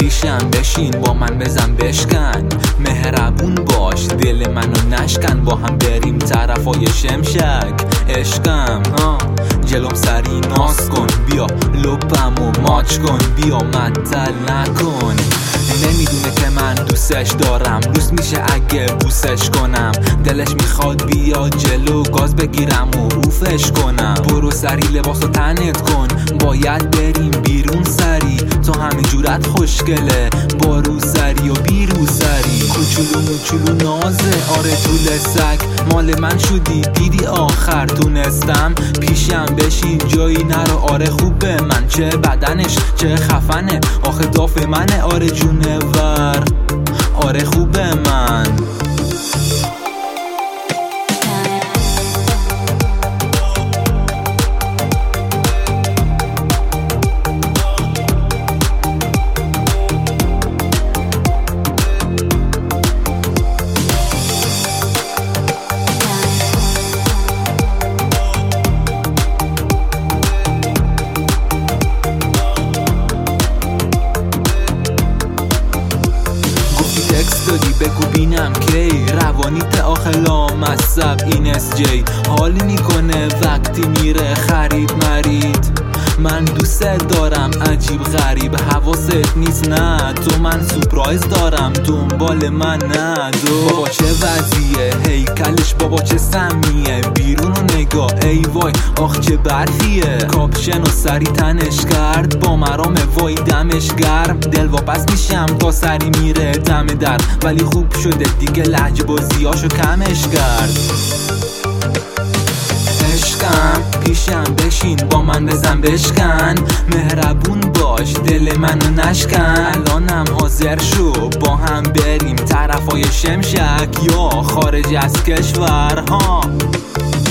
پیشم بشین با من بزن بشکن، مهربون باش دل منو نشکن، با هم بریم طرفای شمشک. عشقم جلوم سری ناز کن، بیا لبمو ماچ کن، بیا معطل نکن. نمیدونه که من دوستش دارم، دوست میشه اگه بوسش کنم، دلش میخواد بیا جلو گاز بگیرم و اوفش کنم. برو سری لباسو تنت کن، باید بریم بیرون سری، تو همه جورت خوشگله با رو سری و بیرو سری. کوچولو موچولو نازه آره طول سگ، مال من شدی دیدی آخر تونستم پیشم بشین جایی نرو. آره خوبه من چه بدنش چه خفنه، آخه داف منه آره جونور، آره خوبه من. دادی بگو بینم کی، روانیت آخه لامصب این SJ حال میکنه وقتی میره خرید مرید. من دوست دارم عجیب غریب، حواست نیست نه تو من سورپرایز دارم، دنبال من ندو. بابا چه وضعیه هیکلش، بابا چه سمیه، بیرون و نگاه ای وای آخ چه برفیه. کاپشن و سری تنش کرد با مرام وای دمش گرم، دل واپس میشم تا سری میره دم در، ولی خوب شده دیگه لهجه بازیاشو کمش کرد. عشقم پیشم بشین با من بزن بشکن، مهربون باش دل منو نشکن. الانم حاضر شو با هم بریم طرفای شمشک یا خارج از کشور ها.